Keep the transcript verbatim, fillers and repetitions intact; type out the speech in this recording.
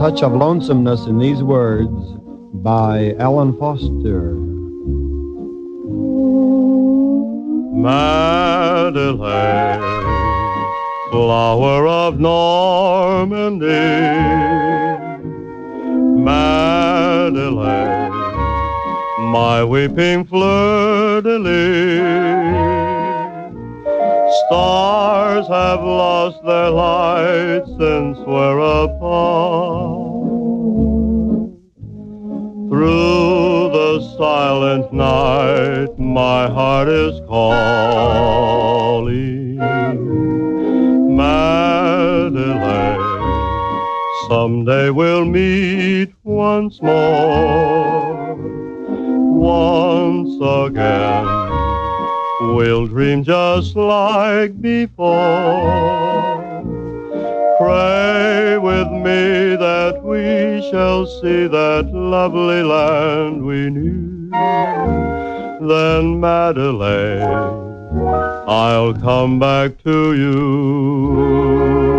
touch of lonesomeness in these words by Alan Foster. Madeleine, flower of Normandy, Madeleine, my weeping fleur-de-lis. Stars have lost their light since we're apart. Through the silent night, my heart is calling. Madeleine, someday we'll meet once more. Once again, we'll dream just like before. Pray with me that we shall see that lovely land we knew. Then, Madeleine, I'll come back to you.